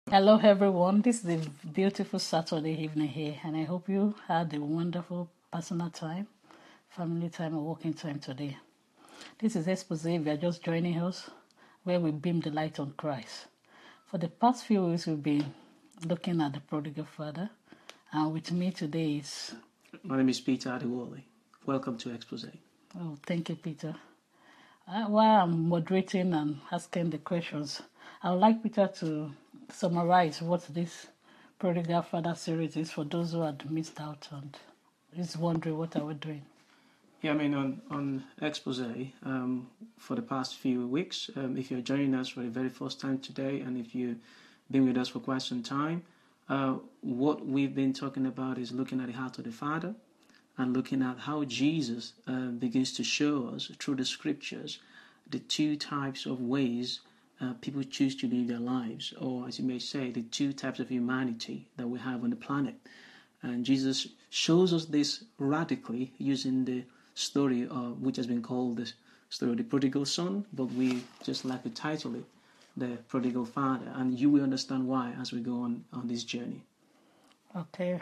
Hello, everyone. This is a beautiful Saturday evening here, and I hope you had a wonderful personal time, family time, or working time today. This is Expose. If you are just joining us, where we beam the light on Christ. For the past few weeks, we've been looking at the prodigal father, and with me today is. My name is Peter Adewale. Welcome to Expose. Oh, thank you, Peter. While I'm moderating and asking the questions, I would like Peter to summarize what this Prodigal Father series is for those who had missed out and is wondering what are we doing. Yeah, I mean, on Expose, for the past few weeks, if you're joining us for the very first time today, and if you've been with us for quite some time, what we've been talking about is looking at the heart of the Father and looking at how Jesus begins to show us through the scriptures the two types of ways people choose to live their lives, or as you may say, the two types of humanity that we have on the planet. And Jesus shows us this radically using the story which has been called the story of the prodigal son, but we just like to title it the prodigal father. And you will understand why as we go on this journey. Okay,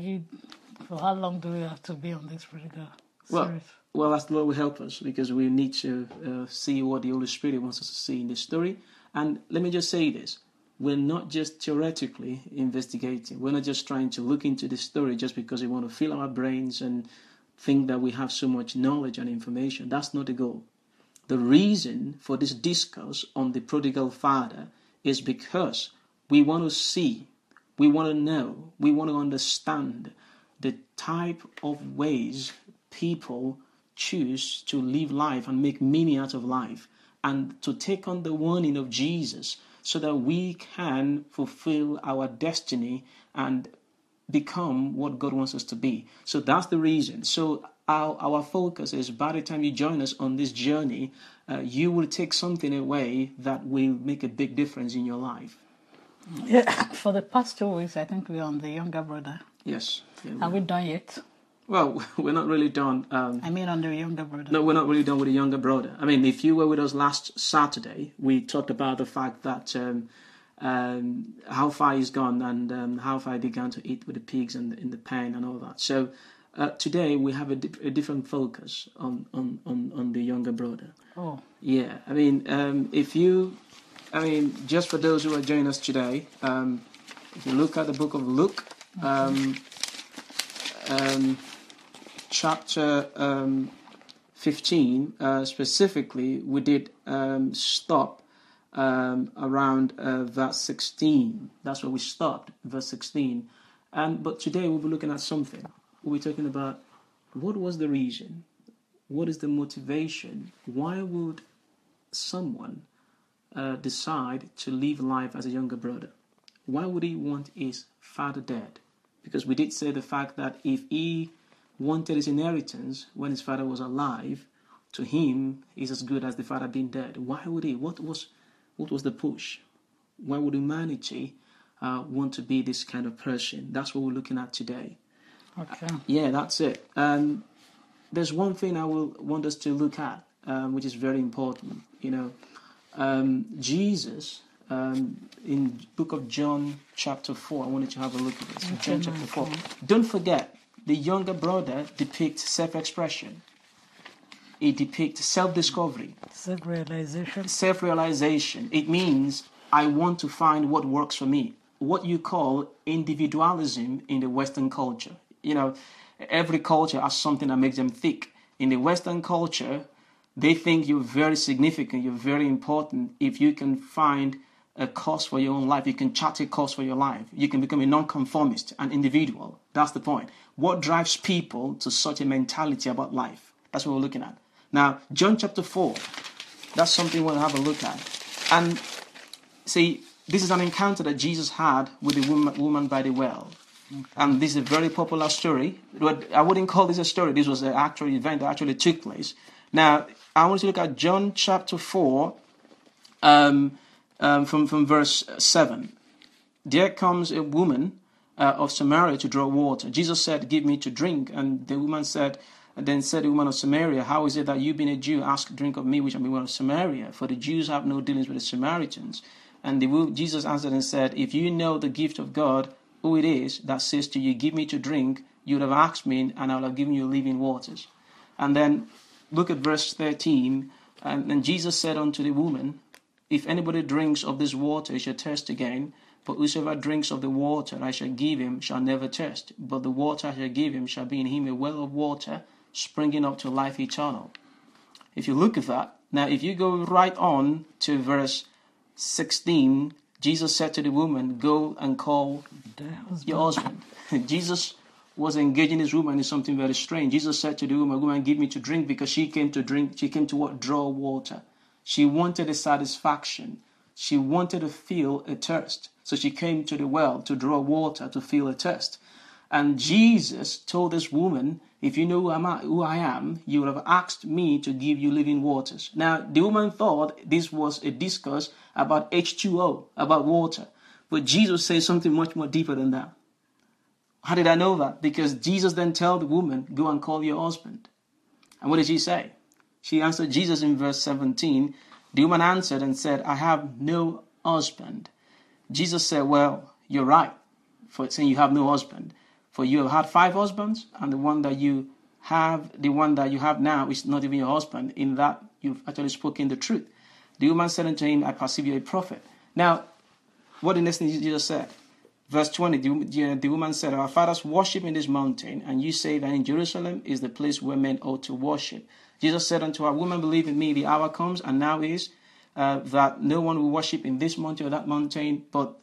for how long do we have to be on this prodigal series? Well, that's the Lord will help us, because we need to see what the Holy Spirit wants us to see in this story. And let me just say this. We're not just theoretically investigating. We're not just trying to look into the story just because we want to fill our brains and think that we have so much knowledge and information. That's not the goal. The reason for this discourse on the prodigal father is because we want to see, we want to know, we want to understand the type of ways people choose to live life and make meaning out of life, and to take on the warning of Jesus so that we can fulfill our destiny and become what God wants us to be. So that's the reason. So our focus is, by the time you join us on this journey, you will take something away that will make a big difference in your life. Yeah, for the past 2 weeks, I think we're on the younger brother. Yes. Yeah, Are we done yet? Well, we're not really done. On the younger brother. No, we're not really done with the younger brother. I mean, if you were with us last Saturday, we talked about the fact that how far he's gone and how far he began to eat with the pigs and in the pen and all that. So today we have a different focus on the younger brother. Oh. Yeah, I mean, just for those who are joining us today, if you look at the book of Luke, chapter 15, specifically, we did stop around verse 16. That's where we stopped, verse 16. But today we'll be looking at something. We'll be talking about what was the reason, what is the motivation, why would someone decide to live life as a younger brother? Why would he want his father dead? Because we did say the fact that if he wanted his inheritance when his father was alive, to him is as good as the father being dead. Why would he? What was the push? Why would humanity want to be this kind of person? That's what we're looking at today. Okay. Yeah, that's it. There's one thing I will want us to look at, which is very important. Jesus, in book of John chapter 4, I wanted to have a look at this. John chapter 4. Don't forget, the younger brother depicts self-expression. It depicts self-discovery. Self-realization. It means I want to find what works for me. What you call individualism in the Western culture. Every culture has something that makes them tick. In the Western culture, they think you're very significant, you're very important. If you can find a cause for your own life, you can chart a course for your life. You can become a nonconformist, an individual. That's the point. What drives people to such a mentality about life? That's what we're looking at. Now, John chapter 4, that's something we'll have a look at. And see, this is an encounter that Jesus had with the woman by the well. Okay. And this is a very popular story. But I wouldn't call this a story. This was an actual event that actually took place. Now, I want you to look at John chapter 4, from verse 7. There comes a woman of Samaria to draw water. Jesus said, "Give me to drink." And the woman said, Then said the woman of Samaria, "How is it that you, being a Jew, ask drink of me, which am a woman of Samaria? For the Jews have no dealings with the Samaritans." And Jesus answered and said, if you know the gift of God, who it is that says to you, give me to drink, you would have asked me, and I would have given you living waters. And then look at verse 13. And Jesus said unto the woman, if anybody drinks of this water, he shall thirst again. But whosoever drinks of the water I shall give him shall never thirst. But the water I shall give him shall be in him a well of water, springing up to life eternal. If you look at that, now if you go right on to verse 16, Jesus said to the woman, go and call your husband. Jesus was engaging this woman in something very strange. Jesus said to the woman, go and give me to drink, because she came to drink. She came to what? Draw water. She wanted a satisfaction. She wanted to feel a thirst. So she came to the well to draw water to feel a thirst. And Jesus told this woman, if you know who I am, you would have asked me to give you living waters. Now, the woman thought this was a discourse about H2O, about water. But Jesus says something much more deeper than that. How did I know that? Because Jesus then told the woman, go and call your husband. And what did she say? She answered Jesus in verse 17. The woman answered and said, I have no husband. Jesus said, well, you're right for saying you have no husband. For you have had 5 husbands, and the one that you have now is not even your husband. In that you've actually spoken the truth. The woman said unto him, I perceive you're a prophet. Now, what the next thing Jesus said? Verse 20, the woman said, our fathers worship in this mountain, and you say that in Jerusalem is the place where men ought to worship. Jesus said unto her, woman, believe in me, the hour comes, and now is, that no one will worship in this mountain or that mountain, but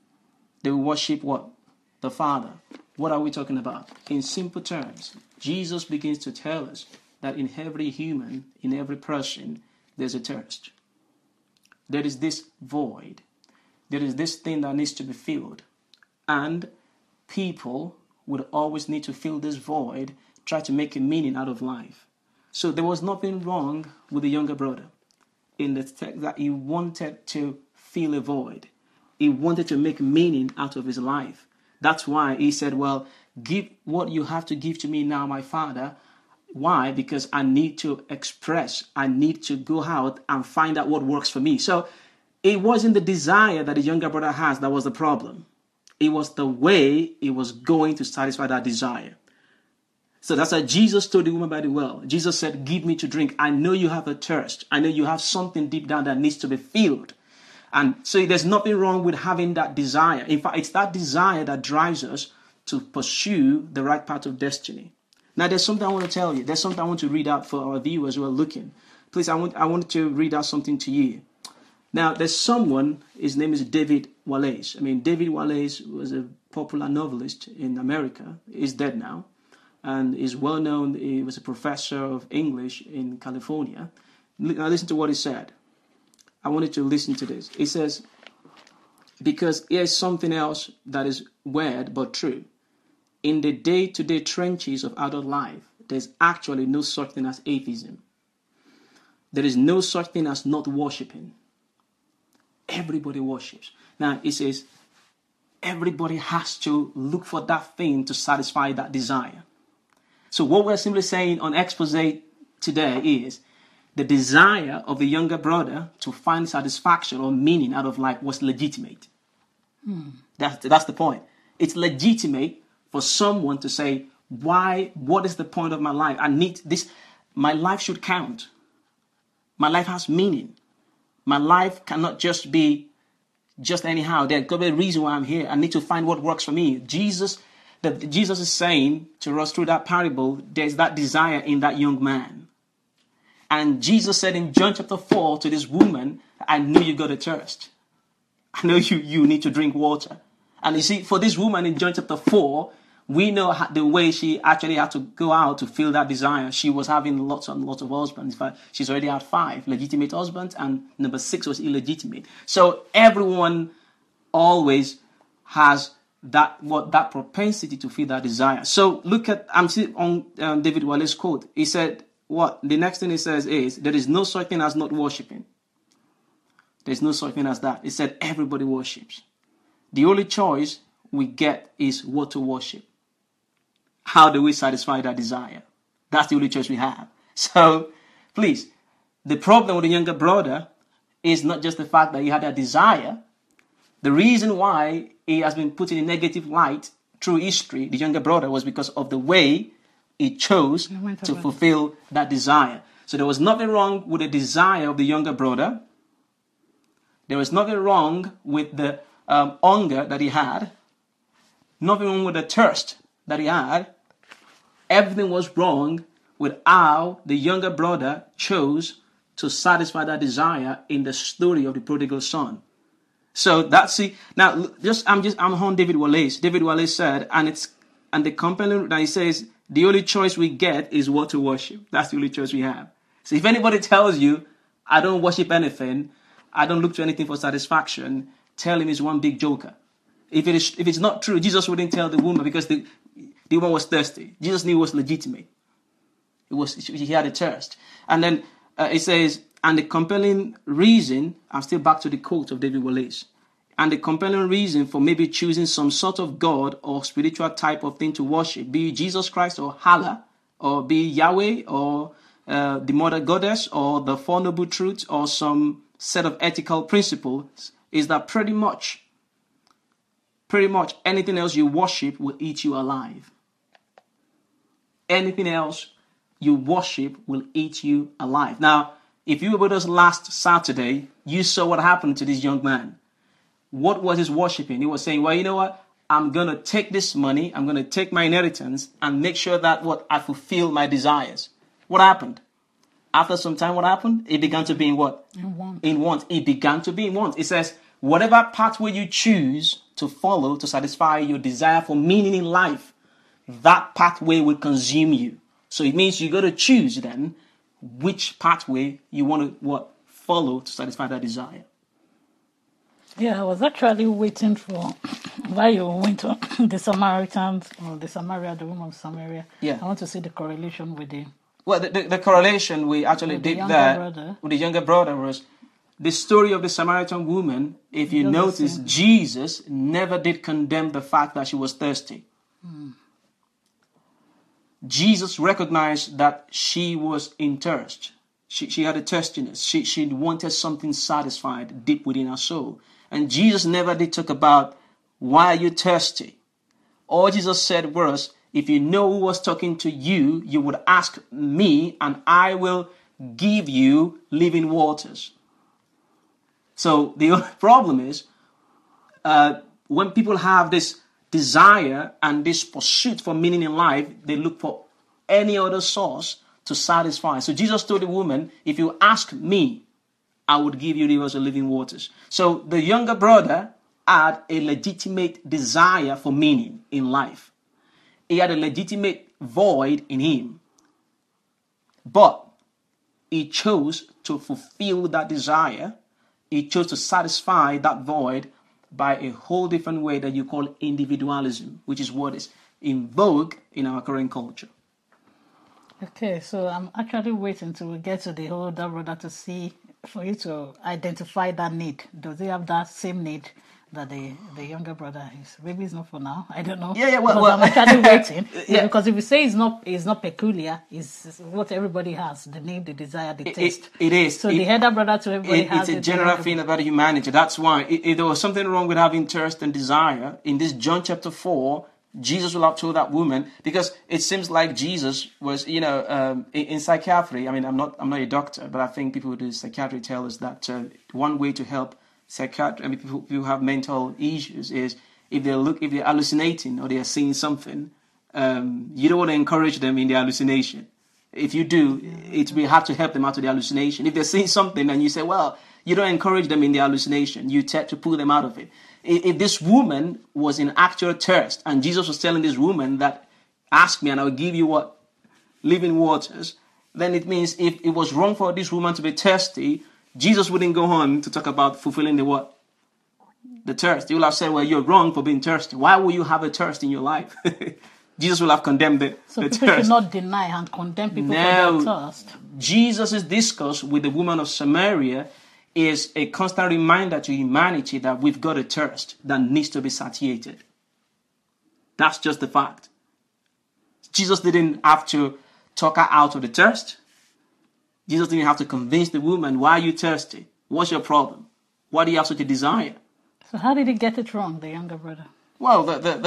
they will worship what? The Father. What are we talking about? In simple terms, Jesus begins to tell us that in every human, in every person, there's a thirst. There is this void. There is this thing that needs to be filled. And people would always need to fill this void, try to make a meaning out of life. So there was nothing wrong with the younger brother in the text that he wanted to fill a void. He wanted to make meaning out of his life. That's why he said, well, give what you have to give to me now, my Father. Why? Because I need to express. I need to go out and find out what works for me. So it wasn't the desire that the younger brother has that was the problem. It was the way he was going to satisfy that desire. So that's why Jesus told the woman by the well. Jesus said, give me to drink. I know you have a thirst. I know you have something deep down that needs to be filled. And so there's nothing wrong with having that desire. In fact, it's that desire that drives us to pursue the right path of destiny. Now, there's something I want to tell you. There's something I want to read out for our viewers who are looking. Please, I want to read out something to you. Now, there's someone, his name is David Wallace. David Wallace was a popular novelist in America. He's dead now. And is well known. He was a professor of English in California. Now, listen to what he said. I wanted to listen to this. He says, because here's something else that is weird but true. In the day-to-day trenches of adult life, there's actually no such thing as atheism. There is no such thing as not worshiping. Everybody worships. Now, he says, everybody has to look for that thing to satisfy that desire. So what we're simply saying on Expose today is the desire of the younger brother to find satisfaction or meaning out of life was legitimate. That's the point. It's legitimate for someone to say, what is the point of my life? I need this. My life should count. My life has meaning. My life cannot just be just anyhow. There's got to be a reason why I'm here. I need to find what works for me. Jesus is saying to us through that parable, there's that desire in that young man. And Jesus said in John chapter 4 to this woman, I know you got a thirst. I know you need to drink water. And you see, for this woman in John chapter 4, we know the way she actually had to go out to fill that desire. She was having lots and lots of husbands. In fact, she's already had 5 legitimate husbands, and number 6 was illegitimate. So everyone always has that propensity to feel that desire. So look at, I'm still on David Wallace's quote. He said, the next thing he says is, there is no such thing as not worshiping. There's no such thing as that. He said, everybody worships. The only choice we get is what to worship. How do we satisfy that desire? That's the only choice we have. So, please, the problem with the younger brother is not just the fact that he had a desire, The reason why he has been put in a negative light through history, the younger brother, was because of the way he chose to fulfill that desire. So there was nothing wrong with the desire of the younger brother. There was nothing wrong with the hunger that he had. Nothing wrong with the thirst that he had. Everything was wrong with how the younger brother chose to satisfy that desire in the story of the prodigal son. So that's it. Now, I'm on David Wallace. David Wallace said, and the compelling that he says, the only choice we get is what to worship. That's the only choice we have. So if anybody tells you, I don't worship anything, I don't look to anything for satisfaction, tell him he's one big joker. If it's not true, Jesus wouldn't tell the woman because the woman was thirsty. Jesus knew it was legitimate. He had a thirst. And then it says, and the compelling reason, I'm still back to the quote of David Wallace, and the compelling reason for maybe choosing some sort of God or spiritual type of thing to worship, be it Jesus Christ or Allah, or be Yahweh or the mother goddess or the Four Noble Truths or some set of ethical principles, is that pretty much anything else you worship will eat you alive. Anything else you worship will eat you alive. Now, if you were with us last Saturday, you saw what happened to this young man. What was his worshiping? He was saying, well, you know what? I'm going to take this money, I'm going to take my inheritance and make sure that I fulfill my desires. What happened? After some time, what happened? It began to be in what? In want. It began to be in want. It says, whatever pathway you choose to follow to satisfy your desire for meaning in life, that pathway will consume you. So it means you got to choose then which pathway you want to follow to satisfy that desire. Yeah, I was actually waiting for while you went to the Samaritans or the woman of Samaria. Yeah. I want to see the correlation with the correlation we actually did there with the younger brother was the story of the Samaritan woman. If you notice, Jesus never did condemn the fact that she was thirsty. Jesus recognized that she was in thirst. She had a thirstiness. She wanted something satisfied deep within her soul. And Jesus never did talk about, why are you thirsty? All Jesus said was, if you know who was talking to you, you would ask me and I will give you living waters. So the only problem is, when people have this desire and this pursuit for meaning in life, they look for any other source to satisfy. So Jesus told the woman, if you ask me, I would give you rivers of living waters. So the younger brother had a legitimate desire for meaning in life. He had a legitimate void in him. But he chose to fulfill that desire. He chose to satisfy that void by a whole different way that you call individualism, which is what is in vogue in our current culture. Okay, so I'm actually waiting till we get to the older brother to see, for you to identify that need. Does he have that same need that the younger brother is? Maybe it's not for now. I don't know. Yeah. Well, I'm actually waiting. Yeah. Because if you say it's not peculiar, it's what everybody has: the need, the desire, the taste. It is. So the elder brother to everybody has. It's a general thing about humanity. That's why if there was something wrong with having thirst and desire, in this John chapter 4, Jesus will have told that woman, because it seems like Jesus was, in psychiatry. I mean, I'm not a doctor, but I think people who do psychiatry tell us that one way to help people who have mental issues is if they're hallucinating or they are seeing something, you don't want to encourage them in their hallucination. If you do, it will have to help them out of the hallucination. If they're seeing something and you say, well, you don't encourage them in the hallucination, you tend to pull them out of it. If this woman was in actual thirst and Jesus was telling this woman that, ask me and I will give you what? Living waters, then it means if it was wrong for this woman to be thirsty, Jesus wouldn't go on to talk about fulfilling the what? The thirst. He will have said, well, you're wrong for being thirsty. Why will you have a thirst in your life? Jesus will have condemned the people thirst. Should not deny and condemn people for their thirst. Jesus' discourse with the woman of Samaria is a constant reminder to humanity that we've got a thirst that needs to be satiated. That's just the fact. Jesus didn't have to talk her out of the thirst. Jesus didn't have to convince the woman, why are you thirsty? What's your problem? What do you have such a desire? So how did he get it wrong, the younger brother? Well,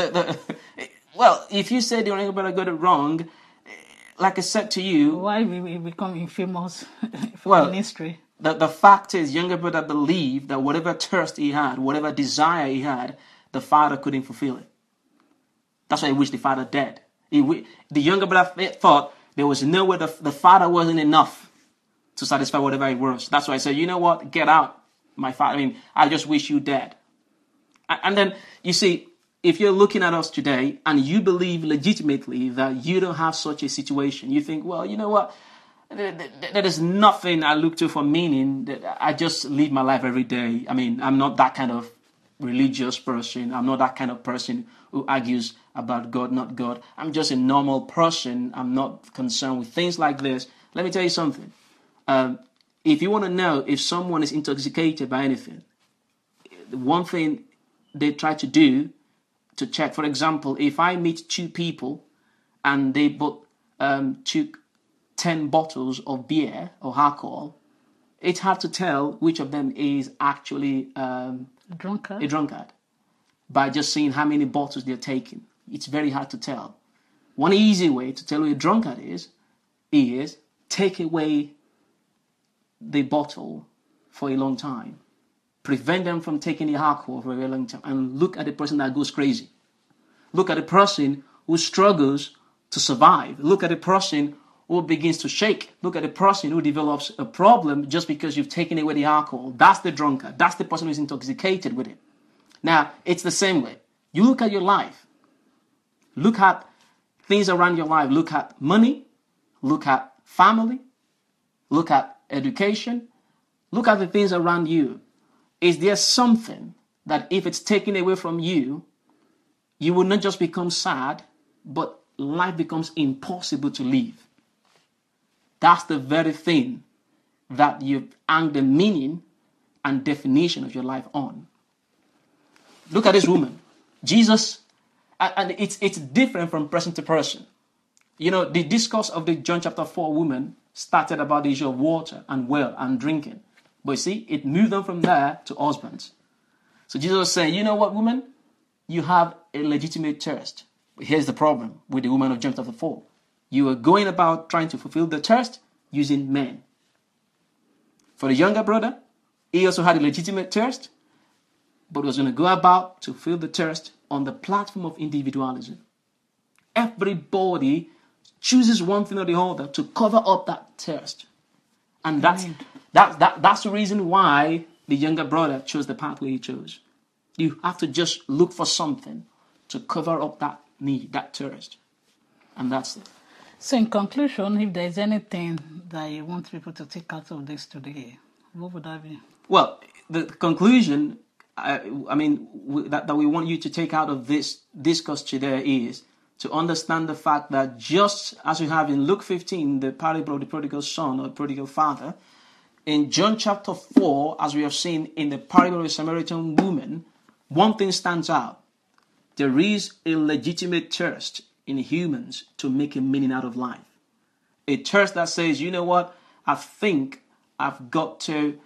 well, if you say the younger brother got it wrong, like I said to you, Why we become infamous Well, in history? the fact is, younger brother believed that whatever thirst he had, whatever desire he had, the father couldn't fulfill it. That's why he wished the father dead. The younger brother thought there was no way the father wasn't enough to satisfy whatever it was. That's why I said, you know what, get out, my father. I mean, I just wish you dead. And then, you see, if you're looking at us today and you believe legitimately that you don't have such a situation, you think, well, you know what, there is nothing I look to for meaning. I just live my life every day. I mean, I'm not that kind of religious person. I'm not that kind of person who argues about God, not God. I'm just a normal person. I'm not concerned with things like this. Let me tell you something. If you want to know if someone is intoxicated by anything, one thing they try to do to check, for example, if I meet two people and they both took 10 bottles of beer or alcohol, it's hard to tell which of them is actually a drunkard by just seeing how many bottles they're taking. It's very hard to tell. One easy way to tell who a drunkard is take away the bottle for a long time. Prevent them from taking the alcohol for a very long time. And look at the person that goes crazy. Look at the person who struggles to survive. Look at the person who begins to shake. Look at the person who develops a problem just because you've taken away the alcohol. That's the drunkard. That's the person who's intoxicated with it. Now, it's the same way. You look at your life. Look at things around your life. Look at money. Look at family. Look at education. Look at the things around you. Is there something that if it's taken away from you, you will not just become sad, but life becomes impossible to live? That's the very thing that you hang the meaning and definition of your life on. Look at this woman. Jesus, and it's different from person to person. You know, the discourse of the John chapter 4 woman started about the issue of water and well and drinking. But you see, it moved on from there to husbands. So Jesus was saying, you know what, woman? You have a legitimate thirst. But here's the problem with the woman of John chapter 4. You are going about trying to fulfill the thirst using men. For the younger brother, he also had a legitimate thirst, but was going to go about to fill the thirst on the platform of individualism. Everybody chooses one thing or the other to cover up that thirst. And that's the reason why the younger brother chose the pathway he chose. You have to just look for something to cover up that need, that thirst. And that's it. So in conclusion, if there's anything that you want people to take out of this today, what would that be? Well, the conclusion, that we want you to take out of this discourse today is to understand the fact that just as we have in Luke 15, the parable of the prodigal son or prodigal father, in John chapter 4, as we have seen in the parable of the Samaritan woman, one thing stands out. There is a legitimate thirst in humans to make a meaning out of life. A thirst that says, you know what, I think I've got to,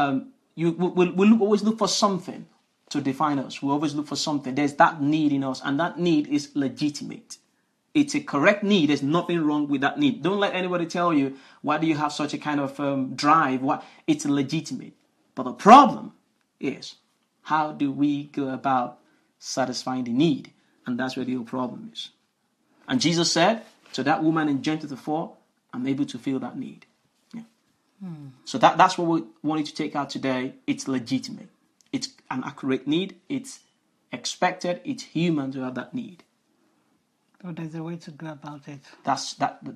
we'll always look for something to define us. We always look for something. There's that need in us, and that need is legitimate. It's a correct need. There's nothing wrong with that need. Don't let anybody tell you, why do you have such a kind of drive? It's legitimate. But the problem is, how do we go about satisfying the need? And that's where the real problem is. And Jesus said to that woman in John chapter 4, I'm able to feel that need. Yeah. So that's what we want you to take out today. It's legitimate. It's an accurate need. It's expected. It's human to have that need. But there's a way to go about it. That's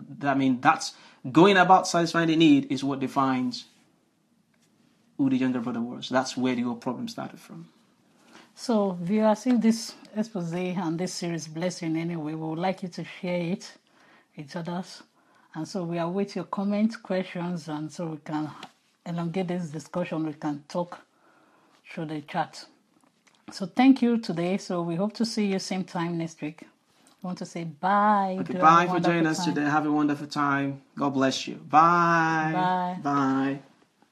going about satisfying the need is what defines who the younger brother was. That's where the whole problem started from. So, viewers, if this expose and this series bless you in any way, we would like you to share it with others. And so we await your comments, questions, and so we can elongate this discussion. We can talk through the chat. So thank you today. So we hope to see you same time next week. I want to say bye. Okay, bye for joining us today. Have a wonderful time. God bless you. Bye. Bye. Bye.